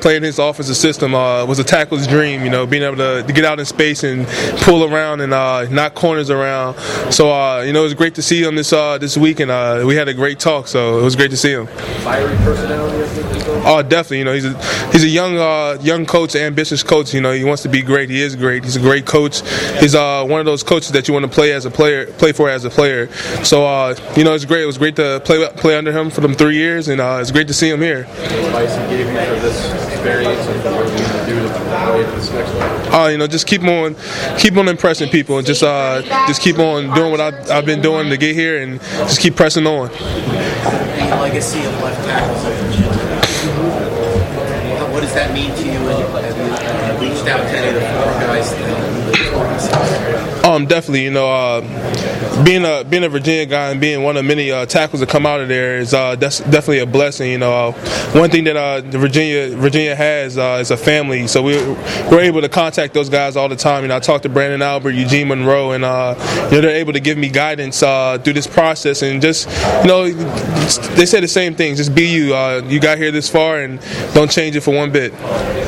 playing his offensive system was a tackle's dream. You know, being able to get out in space and pull around and knock corners around. So you know, it was great to see him this week, and we had a great talk. So it was great to see him. Fiery personality, I think. Oh, definitely. You know, he's a young coach, ambitious coach. You know, he wants to be great. He is great. He's a great coach. He's one of those coaches that you want to play for as a player. So you know, it's great. It was great to play under him for them 3 years, and it's great to see him here. Advice he gave you for this experience and what you need to do to play this next one? You know, just keep on impressing people, and just keep on doing what I've been doing to get here, and just keep pressing on. The legacy of left tackles of Virginia. What does that mean to you? Have you reached out to any of the former guys? Definitely. You know, being a Virginia guy and being one of many tackles that come out of there is that's definitely a blessing. You know, one thing that Virginia has is a family, so we're able to contact those guys all the time. You know, I talk to Brandon Albert, Eugene Monroe, and you know, they're able to give me guidance through this process, and just, you know, they say the same thing. Just be you. You got here this far, and don't change it for one bit.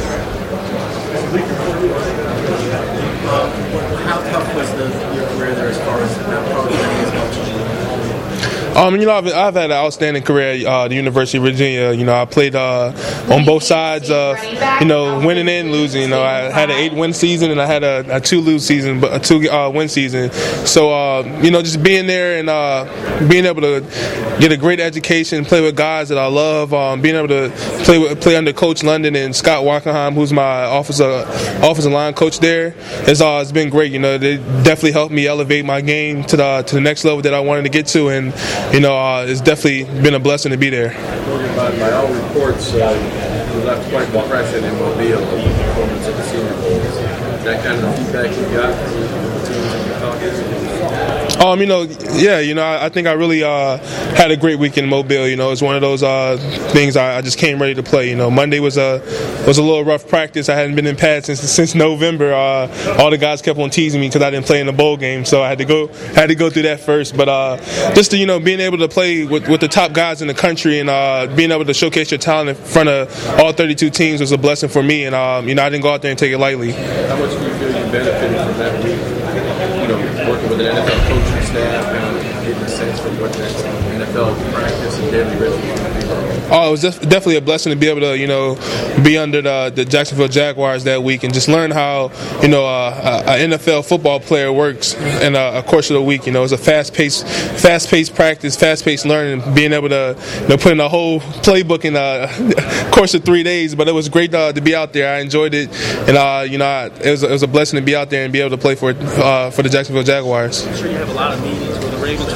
How tough was your career there as far as how probably as much as you? You know, I've had an outstanding career at the University of Virginia. You know, I played on both sides of, you know, winning and losing. You know, I had an 8-win season and I had a 2-lose season, but a 2-win season. So, you know, just being there and being able to get a great education, play with guys that I love, being able to play under Coach London and Scott Wackenheim, who's my offensive line coach there, it's been great. You know, they definitely helped me elevate my game to the next level that I wanted to get to, and you know, it's definitely been a blessing to be there. By all reports, you left quite impressed in Mobile performance at the Senior Bowl. Is that kind of the feedback you got from the teams that you're talking to? You know, yeah, you know, I think I really had a great week in Mobile. You know, it's one of those things I just came ready to play. You know, Monday was a little rough practice. I hadn't been in pads since November. All the guys kept on teasing me because I didn't play in the bowl game, so I had to go through that first. But just to, you know, being able to play with the top guys in the country and being able to showcase your talent in front of all 32 teams was a blessing for me. And you know, I didn't go out there and take it lightly. How much do you feel you benefited from that week? You know, working with an NFL coaching staff and getting a sense from what that NFL practice and daily rhythm is. It was definitely a blessing to be able to, you know, be under the Jacksonville Jaguars that week and just learn how, you know, an NFL football player works in a course of the week. You know, it's a fast-paced practice, fast-paced learning, being able to, you know, put in a whole playbook in a course of 3 days. But it was great to be out there. I enjoyed it, and you know, it was a blessing to be out there and be able to play for the Jacksonville Jaguars. I'm sure you have a lot of meetings with the Ravens.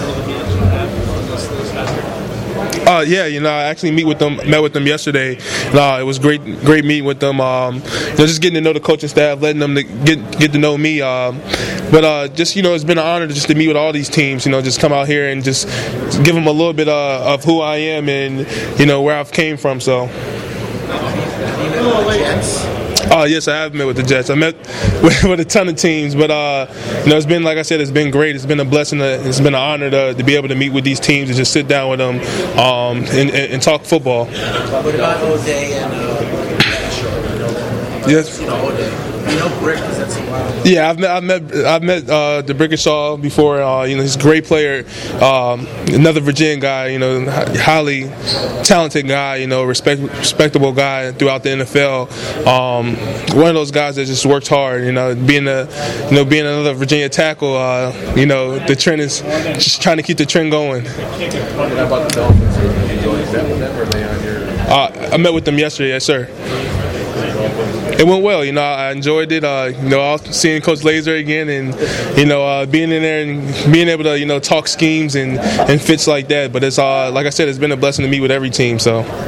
Yeah, you know, I actually met with them yesterday. It was great meeting with them. You know, just getting to know the coaching staff, letting them get to know me. But just, you know, it's been an honor to meet with all these teams. You know, just come out here and just give them a little bit of who I am and, you know, where I've came from. So. Yes, I have met with the Jets. I met with a ton of teams, but you know, it's been, like I said, it's been great. It's been a blessing. It's been an honor to be able to meet with these teams and just sit down with them and talk football. What about O'Day and yes. You know Brick, is that so wild? Yeah, I've met DeBrickashaw before. You know, he's a great player. Another Virginia guy. You know, highly talented guy. You know, respectable guy throughout the NFL. One of those guys that just works hard. You know, being another Virginia tackle. You know, the trend is just trying to keep the trend going. How about the Dolphins? Is that with them, or are they on your? I met with them yesterday. Yes, sir. It went well. You know, I enjoyed it. You know, seeing Coach Laser again, and you know, being in there and being able to, you know, talk schemes and fits like that. But it's like I said, it's been a blessing to meet with every team. So.